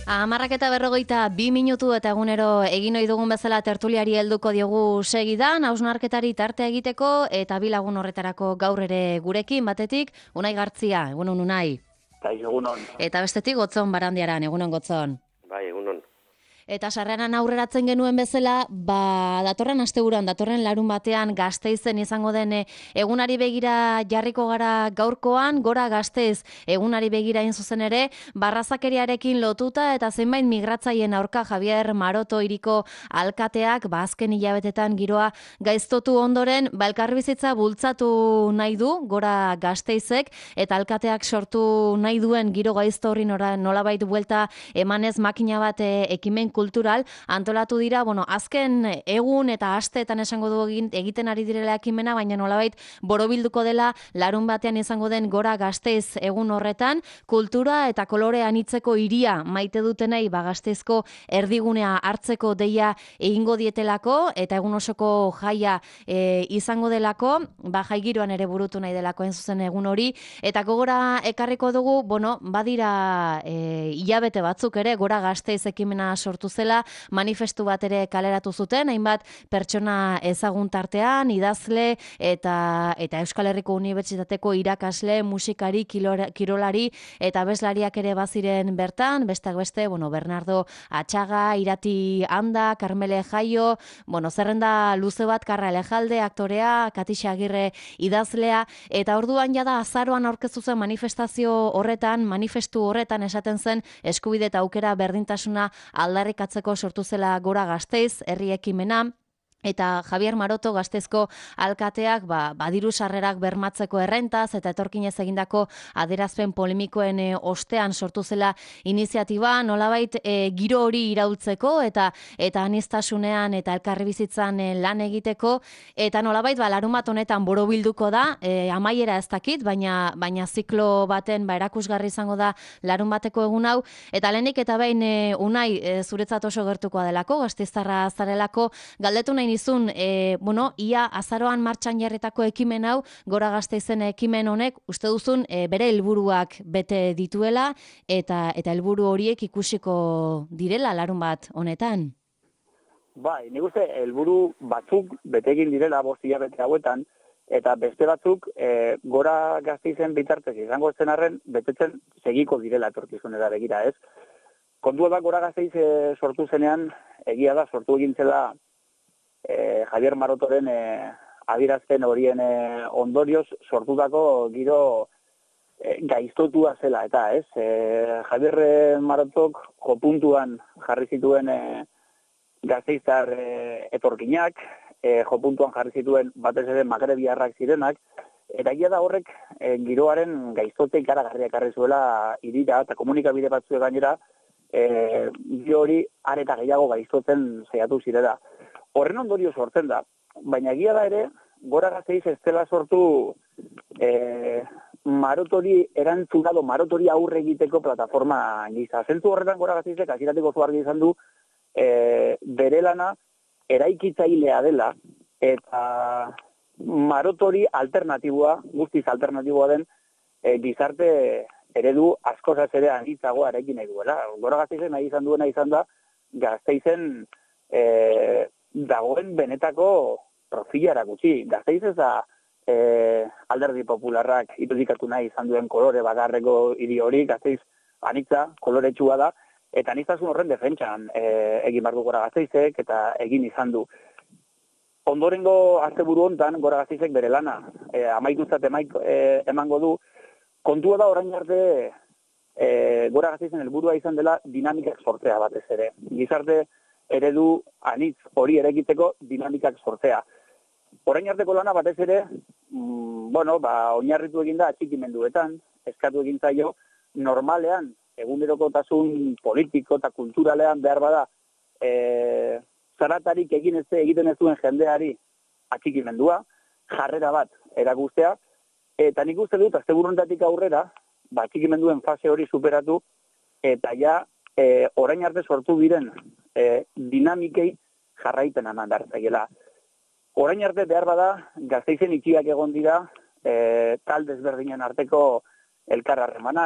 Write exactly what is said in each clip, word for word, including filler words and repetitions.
Hamarrak eta berrogeita bi minutu eta egunero egin ohi dugun bezala tertuliari helduko diogu segidan, hausnarketari tartea egiteko eta bi lagun horretarako gaur ere gurekin batetik, Unai Gartzia, egunon Unai. Bai, egunon. Eta bestetik Gotzon Barandiaran, egunon Gotzon. Bai, egunon. Eta sarreran aurreratzen genuen bezala, ba, datorren asteburuan, datorren larun batean Gasteizen izango den egunari begira jarriko gara gaurkoan, Gora Gasteiz egunari begira in zuzen ere, barrazakeriarekin lotuta eta zenbait migratzaileen aurka Javier Maroto hiriko alkateak, ba, azken hilabetetan giroa gaiztotu ondoren, ba, elkarbizitza bultzatu nahi du Gora Gasteizek, eta alkateak sortu nahi duen giro gaizto horri nolabait buelta emanez makina bat ekimen kultural antolatu dira, bueno, azken egun eta asteetan esango du egiten ari direla ekimena, baina nolabait borobilduko dela larun batean izango den Gora Gasteiz egun horretan, kultura eta kolore anitzeko hiria maite dutenei ba Gasteizko erdigunea hartzeko deia egingo dietelako eta egun osoko jaia e, izango delako, ba jai giroan ere burutu nahi delako en zuzen egun hori, eta gogora ekarriko dugu, bueno, badira e, hilabete batzuk ere Gora Gasteiz ekimena sortu zela, manifestu bat ere kaleratu zuten, hainbat pertsona ezagun tartean, idazle eta eta Euskal Herriko Unibertsitateko irakasle, musikari, kirolari eta abeslariak ere baziren bertan, besteak beste, bueno, Bernardo Atxaga, Irati Anda, Carmele Jaio, bueno, zerrenda luze bat, Karra Elejalde, aktorea, Katixa Agirre idazlea, eta orduan jada azaroan aurkeztu zen manifestazio horretan, manifestu horretan esaten zen eskubide eta aukera berdintasuna aldarrikatzeko sortu zela Gora Gasteiz, herri ekimena, eta Javier Maroto Gasteizko alkateak ba, badiru sarrerak bermatzeko errentaz eta etorkinez egindako adierazpen polemikoen e, ostean sortu zela iniziatiba, nolabait e, giro hori iraultzeko eta eta aniztasunean eta elkarri bizitzan e, lan egiteko, eta nolabait ba, larun bat honetan borobilduko da, e, amaiera ez dakit, baina, baina ziklo baten ba, erakusgarri izango da larun bateko egun hau, eta lehenik eta behin e, Unai e, zuretzat oso gertukoa delako, gasteiztarra zarelako, galdetu nahi nizun, e, bueno, ia azaroan martxan jarritako ekimen hau, Gora Gasteizen ekimen honek, uste duzun e, bere helburuak bete dituela eta eta helburu horiek ikusiko direla larun bat honetan. Bai, nik uste helburu batzuk betegin direla bost hilabete hauetan, eta beste batzuk e, Gora Gasteizen bitartez izango zen arren betetzen segiko direla etorkizunera begira, ez? Kontua da Gora Gasteiz e, sortu zenean, egia da, sortu egin zela E, Javier Marotoren e, adierazpen horien e, ondorioz sortutako giro e, gaiztotua zela, eta ez, e, Javier Marotok jopuntuan jarri zituen e, gasteiztar e, etorkinak, e, jopuntuan jarri zituen batez ere magrebiarrak zirenak, eta egia da horrek e, giroaren gaiztote ikaragarria ekarri zuela hirira eta komunikabide batzuek gainera e, giro hori areta gehiago gaiztotzen saiatu zirela. Horren ondorio sortzen da, baina egia da ere, Gora Gasteiz ez dela sortu e, Marotori erantzunado, Marotori aurre egiteko plataforma gisa. Zentzu horretan Gora Gasteizek hasieratik oso argi izan du e, bere lana eraikitzailea dela, eta Marotori alternatiboa, guztiz alternatiboa den e, gizarte eredu askozaz ere anitzagoa eraikin nahi duela. Gora Gasteizen nahi izan duena izan da, Gasteizen e, dagoen benetako profilara gutxi. Gasteiz ez da e, alderdi popularrak irudikatu nahi izan duen kolore bakarreko hiri hori, Gasteiz anitza, koloretsua da, eta aniztasun horren defentsan e, egin behar du Gora Gasteizek eta egin izan du. Ondorengo asteburu hontan Gora Gasteizek bere lana e, amaituzat emaik, e, emango du, kontua da orain arte e, Gora Gasteizen helburua izan dela dinamikak sortzea batez ere. Gizarte eredu anitz hori erekiteko dinamikak sortzea. Orain arteko lana batez ere, mm, bueno, ba, oinarritu eginda atxikimenduetan, eskatu egin zaio, normalean, egunerokotasun politiko eta kulturalean behar bada, e, zaratarik egin ez egiten ez duen jendeari atxikimendua, jarrera bat erakustea, eta nik uste dut, asteburuntatik aurrera, ba, atxikimenduen fase hori superatu, eta ja, e, orain arte sortu diren e, dinamikei jarraipen eman dartzaiela. Orain arte behar bada, Gasteizen itxiak egon dira, e, tal desberdinen arteko elkar harremanak,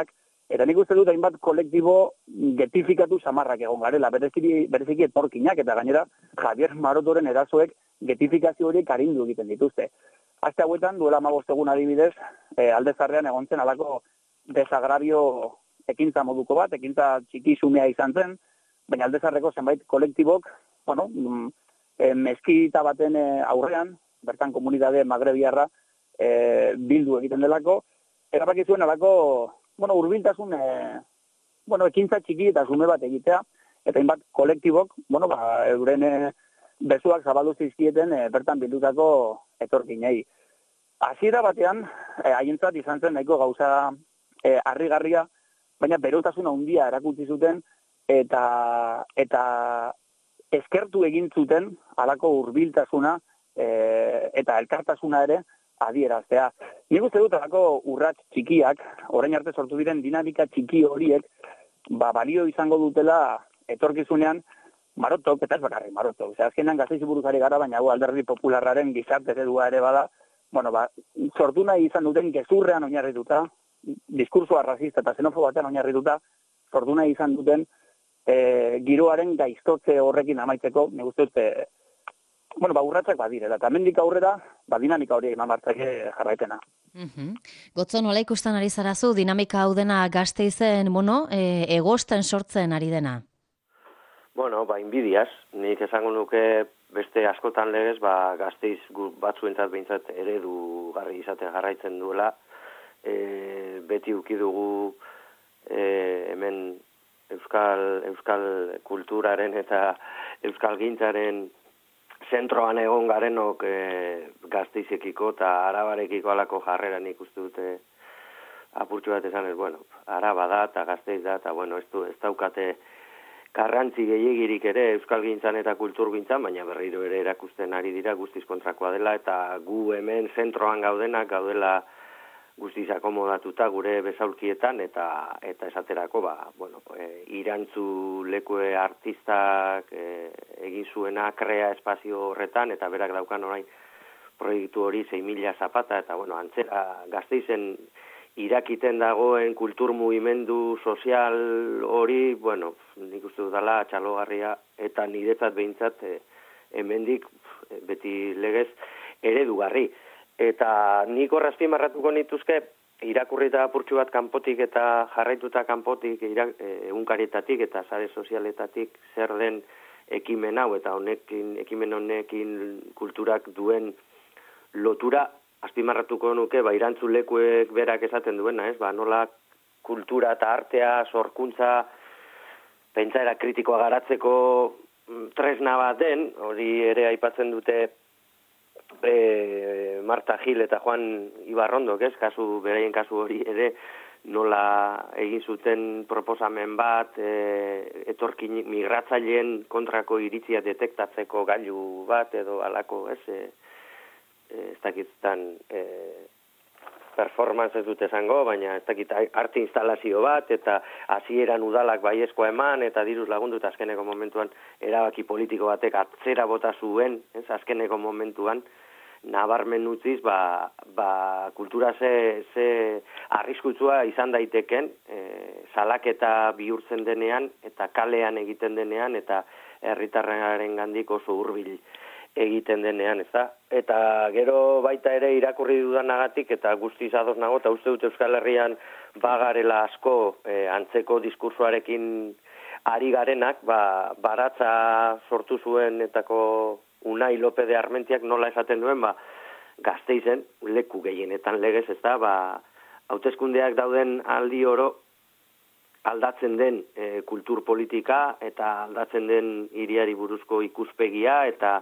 Eta nik uste dut hainbat kolektibo getifikatu samarrak egon garela, bereziki, bereziki etorkinak, eta gainera Javier Marotoren erasoek getifikazio horiek arindu egiten dituzte. Aste hauetan, duela hamabost egun adibidez, e, Alde Zaharrean egon zen alako desagravio ekintza moduko bat, ekintza txiki xumea izan zen, baina Alde Zaharreko zenbait kolektibok, bueno, e, meskita baten aurrean, bertan komunitate magrebiarra e, bildu egiten delako, erabaki zuen alako, bueno, hurbiltasun e, bueno, ekintza txiki eta xume bat egitea, eta hainbat kolektibok, bueno, ba, euren e, bezuak zabaldu zizkieten e, bertan bildutako etorkinei. Hasiera batean, haientzat izan zen nahiko gauza e, harrigarria, baina berotasun handia erakutsi zuten eta eta eskertu egin zuten halako hurbiltasuna e, eta elkartasuna ere adieraztea. Nik uste dut halako urrats txikiak, orain arte sortu diren dinamika txiki horiek, ba, balio izango dutela etorkizunean Marotok, eta ez bakarrik Marotok. Osea, azkenean Gasteizi buruz ari gara, baina hau Alderdi Popularraren gizarte eredua ere bada, bueno, ba, sortu nahi izan duten gezurrean oinarrituta, diskursoa rasista eta xenofobo batean oinarrituta, sortu nahi izan duten e, giroaren gaiztotze horrekin amaitzeko, nik uste dut, e, bueno, ba, urratsak badirela, eta hemendik aurrera, ba, dinamika hori eman bartzake jarraitena. Mm-hmm. Gotzo, nola ikusten ari zarazu, dinamika hau dena Gasteizen, bueno, e, egosten sortzen ari dena? Bueno, ba, inbidiaz, nik esango nuke beste askotan legez, ba, Gasteiz batzuentzat behintzat eredu garri izaten jarraitzen duela, e, beti uki dugu e, hemen euskal, euskal kulturaren eta euskal gintzaren zentroan egon garenok e, Gasteizekiko eta Arabarekiko alako jarrera nik uste dute apurtxo bat esan ez, bueno, Araba da eta Gasteiz da, eta bueno, ez, du, ez daukate garrantzi gehiegirik ere euskal gintzan eta kultur gintzan, baina berriro ere erakusten ari dira guztiz kontrakoa dela, eta gu hemen zentroan gaudenak gaudela guztiz akomodatuta gure besaulkietan, eta eta esaterako, ba, bueno, e, irantzu lekue artistak e, egin zuena krea espazio horretan, eta berak daukan orain proiektu hori sei mila zapata, eta bueno, antzera Gasteizen irakiten dagoen kultur mugimendu sozial hori, bueno, nik uste dudala txalogarria eta niretzat behintzat e, hemendik beti legez eredugarri. Eta nik horrazpimarratuko nituzke irakurrita apurtxu bat kanpotik eta jarraituta kanpotik egunkarietatik eta sare sozialetatik zer den ekimen hau eta honekin ekimen honekin kulturak duen lotura azpimarratuko nuke, ba, irantzulekuek berak esaten duena, ez? Ba, nola kultura eta artea, sorkuntza, pentsaera kritikoa garatzeko tresna bat den, hori ere aipatzen dute e, Marta Gil eta Juan Ibarrondok, ez? Kasu, beraien kasu hori ere, nola egin zuten proposamen bat, e, etorkin migratzaileen kontrako iritzia detektatzeko gailu bat, edo alako, ez? E, ez dakitzen e, performance ez dut esango, baina ez dakit arte instalazio bat, eta hasieran udalak baiezkoa eman, eta diruz lagundu, eta azkeneko momentuan erabaki politiko batek atzera bota zuen, ez, azkeneko momentuan, nabarmen utziz, ba, ba kultura ze, ze arriskutsua izan daiteken, e, salaketa bihurtzen denean, eta kalean egiten denean, eta herritarraren gandik oso hurbil egiten denean, ez da? Eta gero baita ere irakurri dudanagatik eta guztiz ados nago, eta uste dut Euskal Herrian bagarela asko e, antzeko diskursoarekin ari garenak, ba, baratza sortu zuen etako Unai Lope de Armentiak nola esaten duen, ba, Gasteizen leku gehienetan legez, ez da? Ba, hauteskundeak dauden aldi oro aldatzen den e, kultur politika eta aldatzen den hiriari buruzko ikuspegia eta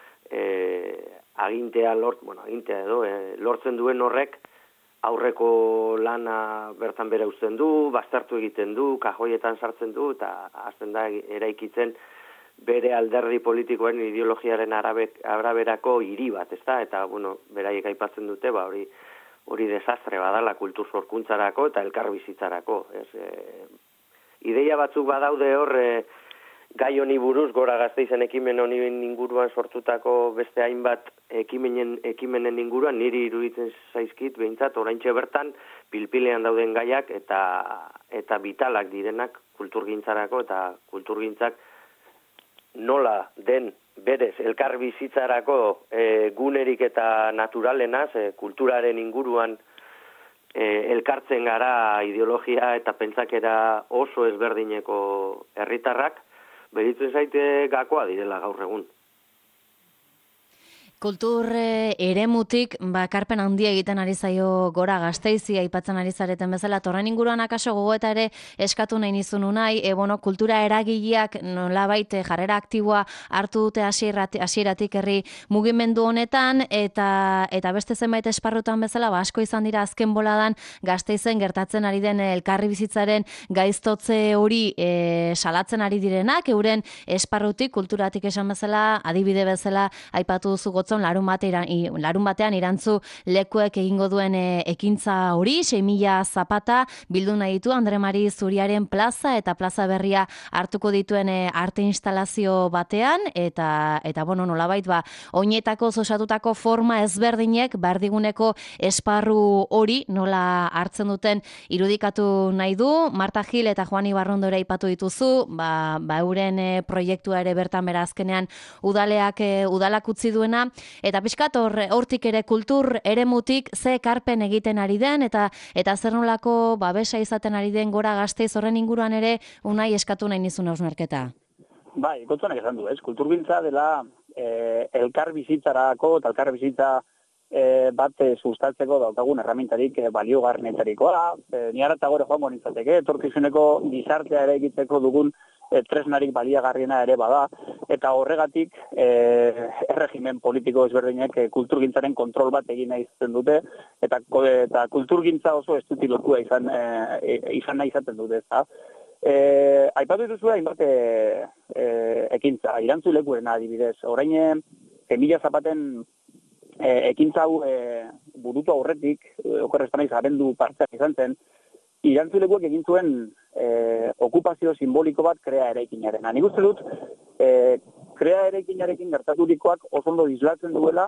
E, agintea lort, bueno, agintea edo, e, lortzen duen horrek aurreko lana bertan bera uzten du, bastartu egiten du, kajoietan sartzen du, eta hasten da eraikitzen bere alderdi politikoen ideologiaren arabek, araberako hiri bat, ezta? Eta, bueno, beraiek aipatzen dute, ba, hori hori desastre badala kultur sorkuntzarako eta elkarbizitzarako, ez? E, ideia batzuk badaude hor, e, gai honi buruz, Gora Gasteizen ekimen honi inguruan sortutako beste hainbat ekimenen, ekimenen inguruan, niri iruditzen zaizkit, behintzat, oraintxe bertan, pilpilean dauden gaiak eta eta vitalak direnak kulturgintzarako eta kulturgintzak nola den berez elkar bizitzarako e, gunerik eta naturalenaz, e, kulturaren inguruan e, elkartzen gara ideologia eta pentsakera oso ezberdineko herritarrak, beritzen zaite gakoa direla gaur egun. Kultur eremutik bakarpen handia egiten ari zaio Gora Gasteizi, aipatzen ari zareten bezala, torren inguruan akaso gogoeta ere eskatu nahi nizun unai, e, bueno, kultura eragileak nolabait jarrera aktiboa hartu dute hasieratik herri mugimendu honetan, eta eta beste zenbait esparrutan bezala, ba, asko izan dira azken boladan Gasteizen gertatzen ari den elkarri bizitzaren gaiztotze hori e, salatzen ari direnak, euren esparrutik, kulturatik esan bezala, adibide bezala, aipatu duzu Gotzon larun, batean, larun batean irantzu lekuek egingo duen e, ekintza hori, sei mila zapata bildu nahi ditu Andre Mari Zuriaren plaza eta plaza berria hartuko dituen e, arte instalazio batean, eta eta bueno, nolabait ba, oinetako osatutako forma ezberdinek bardiguneko esparru hori nola hartzen duten irudikatu nahi du. Marta Gil eta Juan Ibarrondo ere aipatu dituzu, ba, ba euren e, proiektua ere bertan bera azkenean udaleak e, udalak utzi duena. Eta pixkat hortik ere kultur eremutik ze ekarpen egiten ari den eta eta zer nolako babesa izaten ari den Gora Gasteiz horren inguruan ere unai eskatu nahi nizun hausnarketa. Bai, kontuanak esan du, ez? Kulturgintza dela eh, elkar bizitzarako eta elkar bizitza eh, bat eh, sustatzeko daukagun erramintarik eh, baliogarnetarikoa. Eh, ni ara eta gore joango nintzateke, etorkizuneko gizartea ere egiteko dugun E, tresnarik baliagarriena ere bada, eta horregatik e, erregimen politiko ezberdinek e, kulturgintzaren kontrol bat egin nahi izaten dute, eta, eta kulturgintza oso estutilotua izan, e, izan nahi izaten dute. E, aipatu dituzu hainbat e, e, ekintza, irantzu lekuena adibidez, orain mila zapaten e, ekintza hau e, burutu aurretik, e, okorreztan naiz abendu parteak izan zen, irantzulekuak egin zuen eh, okupazio simboliko bat krea eraikinaren. Nik uste dut, eh, krea eraikinarekin gertaturikoak oso ondo dislatzen duela,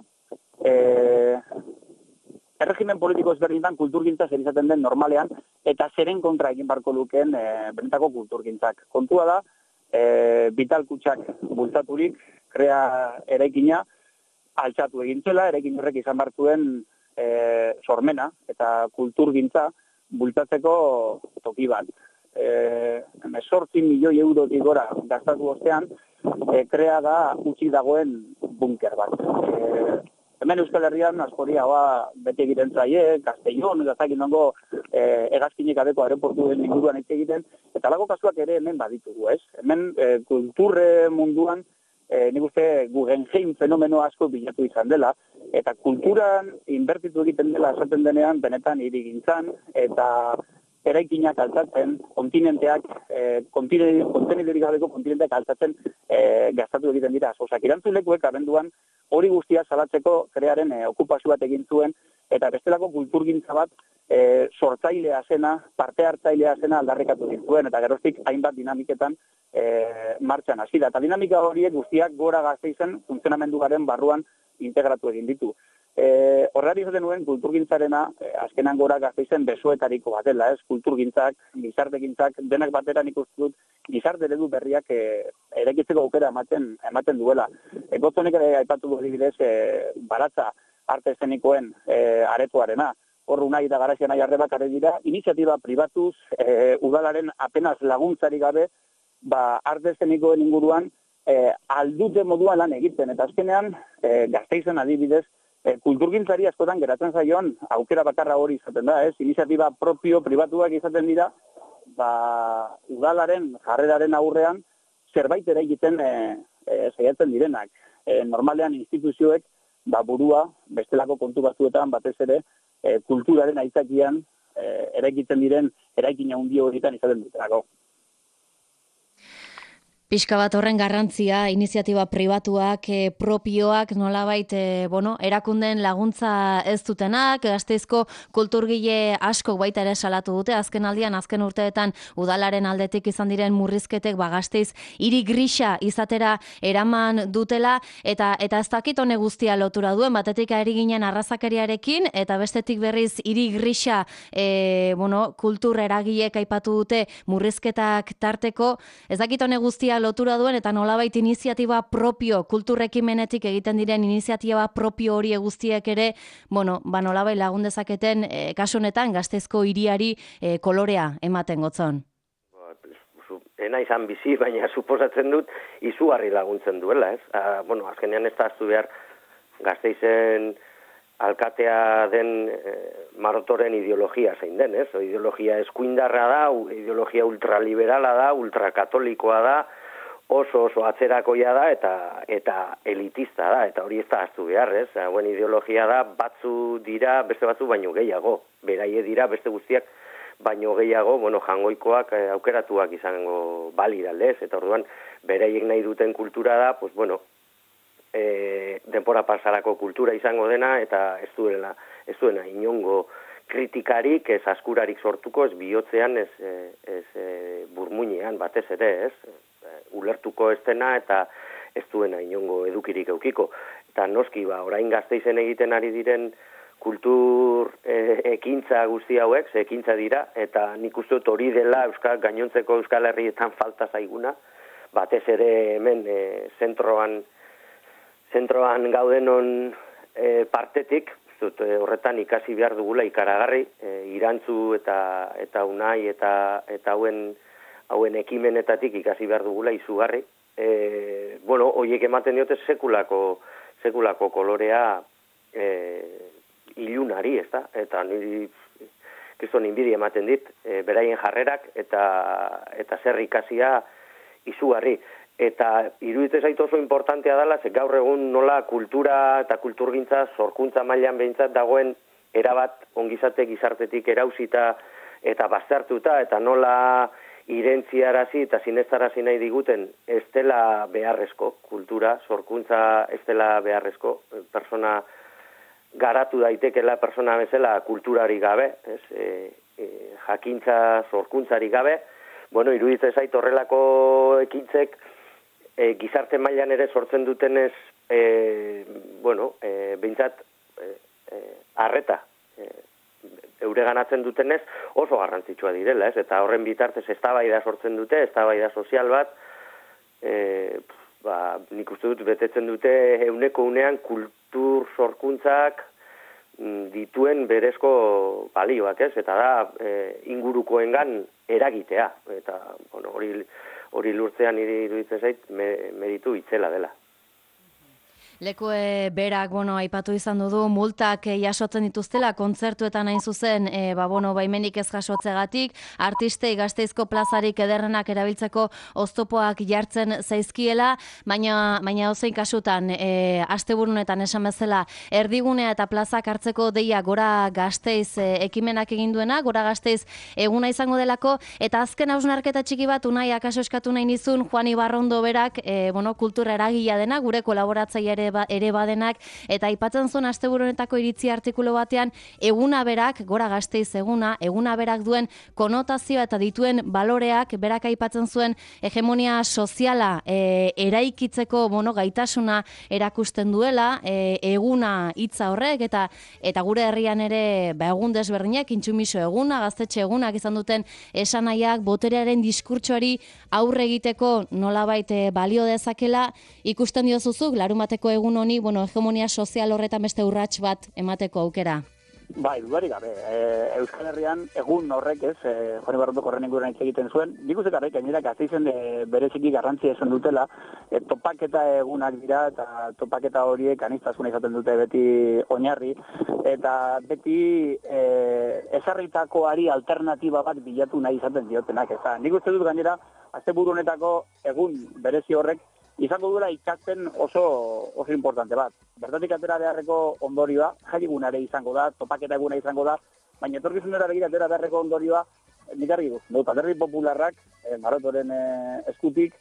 eh, erregimen politiko ezberdinetan kulturgintza zer izaten den normalean, eta zeren kontra egin barko lukeen eh, benetako kulturgintzak. Kontua da, eh, Vital Kutxak bultzaturik, krea eraikina altxatu egin zela, eraikin horrek izan bartuen eh, sormena eta kulturgintza bultatzeko toki bat. E, Sortzi milioi eurotik gora gastatu ostean, e, krea da utzi dagoen bunker bat. E, hemen Euskal Herrian askori haua bete egiten zaie, Castellón, gazakin nongo e, egazkinek adeko aeroportuen inguruan hitz egiten, eta lago kasuak ere hemen baditugu, ez? Hemen e, kulturre munduan E, nik uste Guggenheim fenomeno asko bilatu izan dela, eta kulturan inbertitu egiten dela esaten denean, benetan hirigintzan, eta eraikinak altzatzen, kontinenteak, e, kontinenterik gabeko kontinenteak altzatzen e, gastatu egiten dira. Osak, irantzulekuek abenduan hori guztia salatzeko krearen e, okupazio bat egin zuen, eta bestelako kulturgintza bat e, sortzailea zena, parte hartzailea zena aldarrikatu dituen, eta geroztik hainbat dinamiketan e, martxan hasi da. Eta dinamika horiek guztiak Gora Gasteizen funtzionamenduaren barruan integratu egin ditu. E, horrari izaten nuen kulturgintzarena e, azkenan Gora Gasteizen besoetariko bat dela, ez? Kulturgintzak, gizartegintzak, denak batera nik uste dut gizarte eredu berriak e, eraikitzeko aukera ematen, ematen duela. E, Gotzonek ere aipatu du adibidez e, baratza arte eszenikoen e, aretoarena. Hor unai da Garaxia nahi arrebak are dira, iniziatiba pribatuz, e, udalaren apenas laguntzari gabe, ba, arte eszenikoen inguruan e, aldute moduan lan egiten. Eta azkenean, e, Gasteizen adibidez, e, kulturgintzari askotan geratzen zaion aukera bakarra hori izaten da, ez? Iniziatiba propio pribatuak izaten dira, ba, udalaren jarreraren aurrean zerbait ere egiten e, e, saiatzen direnak. E, normalean instituzioek ba, burua, bestelako kontu batzuetan batez ere, e, kulturaren aitzakian e, eraikiten diren eraikina handi horietan izaten dutelako. Pixka bat horren garrantzia, iniziatiba pribatuak, e, propioak, nolabait, e, bueno, erakundeen laguntza ez dutenak, Gasteizko kulturgile asko baita ere salatu dute, azken aldian, azken urteetan udalaren aldetik izan diren murrizketek, ba, Gasteiz hiri grisa izatera eraman dutela, eta eta ez dakit hone guztia lotura duen, batetik ari ginen arrazakeriarekin, eta bestetik berriz hiri grisa, e, bueno, kultur eragileek aipatu dute murrizketak tarteko, ez dakit hone guztia lotura duen eta nolabait iniziatiba propio, kulturrekimenetik egiten diren iniziatiba propio hori guztiek ere, bueno, ba nolabait lagun dezaketen, e, kasu honetan Gasteizko hiriari e, kolorea ematen gotzon. Ena izan bizi, baina suposatzen dut izugarri laguntzen duela, ez? Ah, bueno, azkenean ez da aztu behar Gasteizen alkatea den e, marotoren ideologia zein den, ez? O ideologia eskuindarra da, ideologia ultraliberala da, ultrakatolikoa da, oso oso atzerakoia da eta eta elitista da, eta hori ez da ahaztu behar, ez? Hauen ideologia da, batzu dira, beste batzu baino gehiago, beraie dira, beste guztiak baino gehiago, bueno, jangoikoak eh, aukeratuak izango balira, lez, eta orduan beraiek nahi duten kultura da, pues bueno, e, denpora pasarako kultura izango dena, eta ez duela, ez duena inongo kritikarik, ez askurarik sortuko, ez bihotzean, ez, ez, ez burmuinean batez ere, ez? Ulertuko ez dena eta ez duena inongo edukirik eukiko. Eta noski, ba, orain Gasteizen egiten ari diren kultur e, ekintza guzti hauek, ze ekintza dira, eta nik uste dut hori dela Euskal, gainontzeko Euskal Herrietan falta zaiguna, batez ere hemen e, zentroan, zentroan gaudenon e, partetik, dut, e, horretan ikasi behar dugula ikaragarri, e, irantzu eta eta unai eta eta hauen hauen ekimenetatik ikasi behar dugula izugarri. E, bueno, horiek ematen diote sekulako, sekulako kolorea e, ilunari, ez da? Eta niri kriston inbidi ematen dit, e, beraien jarrerak eta eta zer ikasia izugarri. Eta iruditzen zait oso importantea dela, ze gaur egun nola kultura eta kulturgintza sorkuntza mailan behintzat dagoen erabat ongizate gizartetik erauzita eta baztertuta, eta nola irentziarazi eta zineztarazi nahi diguten ez dela beharrezko, kultura, sorkuntza ez dela beharrezko, persona garatu daitekela persona bezala kulturari gabe, ez, e, e, jakintza sorkuntzari gabe, bueno, iruditzen zait horrelako ekintzek e, gizarte mailan ere sortzen dutenez, e, bueno, e, behintzat e, e, arreta, e, eure ganatzen dutenez oso garrantzitsua direla, ez? Eta horren bitartez eztabaida sortzen dute, eztabaida sozial bat, e, ba, nik uste dut betetzen dute euneko unean kultur sorkuntzak dituen berezko balioak, ez? Eta da e, ingurukoengan eragitea, eta bueno, hori hori lurtzean iruditzen zait meritu itzela dela. Lekue berak, bueno, aipatu izan dudu, multak jasotzen dituztela, kontzertuetan hain zuzen, e, ba, bueno, baimenik ez jasotzegatik, artistei Gasteizko plazarik ederrenak erabiltzeko oztopoak jartzen zaizkiela, baina baina ozein kasutan, e, asteburunetan esan bezala, erdigunea eta plazak hartzeko deia Gora Gasteiz e, ekimenak egin duena, Gora Gasteiz eguna izango delako, eta azken hausnarketa txiki bat, unai akaso eskatu nahi nizun, Juan Ibarrondo berak, e, bueno, kultura eragila dena, gure kolaboratzaile ere ere badenak, eta aipatzen zuen asteburu honetako iritzi artikulu batean, eguna berak, Gora Gasteiz eguna, eguna berak duen konotazioa eta dituen baloreak, berak aipatzen zuen hegemonia soziala e, eraikitzeko, bueno, gaitasuna erakusten duela, e, eguna hitza horrek, eta eta gure herrian ere, ba, egun desberdinak, intsumiso eguna, gaztetxe egunak izan duten esanaiak, boterearen diskurtsoari aurre egiteko nolabait e, balio dezakela, ikusten diozuzuk, larumateko egun honi, bueno, hegemonia sozial horretan beste urrats bat emateko aukera. Bai, dudarik gabe. E, Euskal Herrian egun horrek, ez, e, Juan Ibarrondo horren inguruan hitz egiten zuen, nik uste garrek, gainera Gasteizen bereziki garrantzia esan dutela, e, topaketa egunak dira, eta topaketa horiek aniztasuna izaten dute beti oinarri, eta beti e, ezarritakoari alternatiba bat bilatu nahi izaten diotenak. Eta nik uste dut gainera, asteburu honetako egun berezi horrek, izango duela ikasten oso oso importante bat. Bertatik atera beharreko ondorioa, jaiegunare izango da, topaketa eguna izango da, baina etorkizunera begira atera beharreko ondorioa, nik argi dut, dut alderdi popularrak, eh, marotoren eh, eskutik,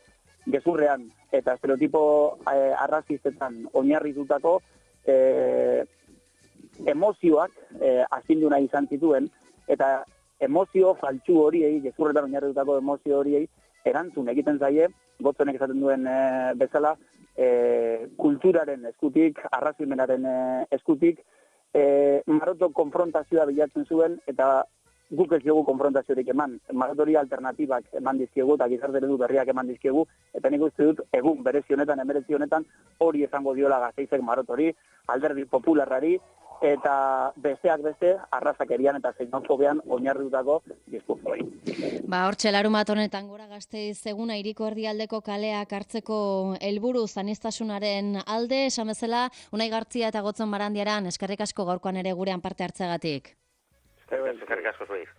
gezurrean eta estereotipo eh, arrazistetan oinarritutako eh, emozioak eh, azindu nahi izan zituen, eta emozio faltsu horiei, gezurretan oinarritutako emozio horiei, erantzun egiten zaie, gotzonek esaten duen e, bezala, e, kulturaren eskutik, arrazimenaren e, eskutik, e, Maroto konfrontazioa bilatzen zuen, eta guk ez dugu konfrontaziorik eman. Marotori alternatibak eman dizkiegu, eta gizarte eredu berriak eman dizkiegu, eta nik uste dut, egun berezi honetan, emeretzi honetan, hori esango diola Gasteizek Marotori, alderdi popularrari, eta besteak beste, arrazakerian eta xenofobian oinarritutako diskurtsoei. Ba, hortxe, larumat honetan Gora Gasteiz eguna hiriko erdialdeko kaleak hartzeko helburu aniztasunaren alde, esan bezala, Unai Gartzia eta Gotzon Barandiaran eskerrik asko gaurkoan ere gurean parte hartzeagatik. Eskerrik asko zuei.